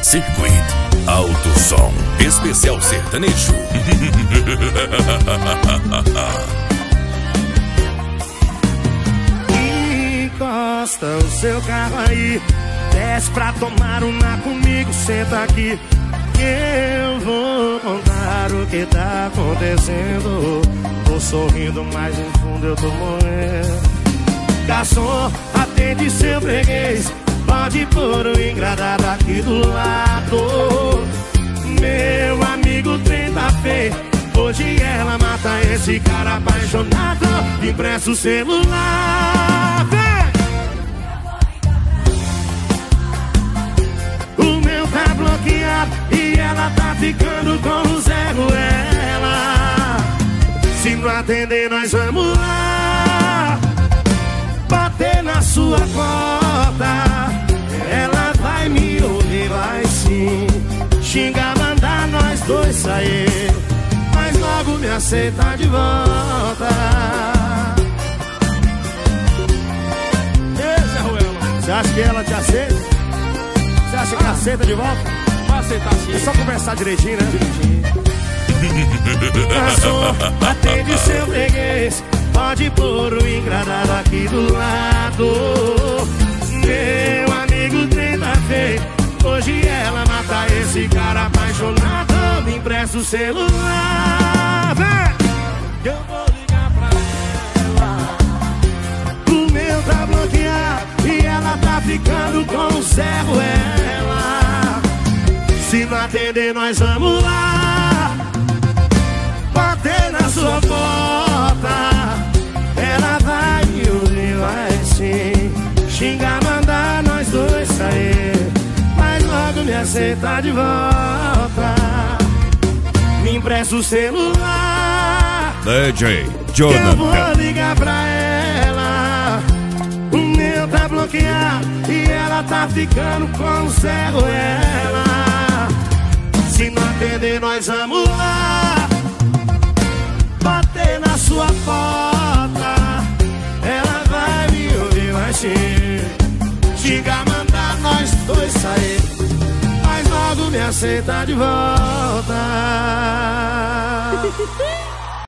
Circuit Alto Som Especial Sertanejo. Encosta o seu carro aí, desce pra tomar uma comigo, senta aqui que eu vou contar o que tá acontecendo. Tô sorrindo, mas no fundo eu tô morrendo. Garçom, atende seu freguês, pode pôr o engradado aqui do lado. Meu amigo, o trem tá feio, hoje ela mata esse cara apaixonado. Empresta o celular, vem! O meu tá bloqueado e ela tá ficando com o Zé Ruela. Se não atender, nós vamos lá bater na sua porta. Ela vai me ouvir, vai sim xingar, mandar nós dois sair, mas logo me aceita de volta. Ei, Zé Ruela, você acha que ela te aceita? Você acha que aceita de volta? Vai aceitar sim. É só conversar direitinho, né? Garçom, atende seu freguês, pode pôr o engradado aqui do lado. Meu amigo, trem tá feio, hoje ela mata esse cara apaixonado. Me empresta o celular, vem! Que eu vou ligar pra ela. O meu tá bloqueado e ela tá ficando com o Zé Ruela. Se não atender, nós vamos lá bater na sua porta. Ela vai me ouvir, vai sim xingar, mandar nós dois sair, mas logo me aceita de volta. Me empresta o celular, DJ que eu Jonathan. vou ligar pra ela. O meu tá bloqueado e ela tá ficando com o Zé Ruela. Se não atender, nós vamos lá bater na sua porta. Ela vai me ouvir, vai sim xingar, mandar nós dois sair, mas logo me aceita de volta.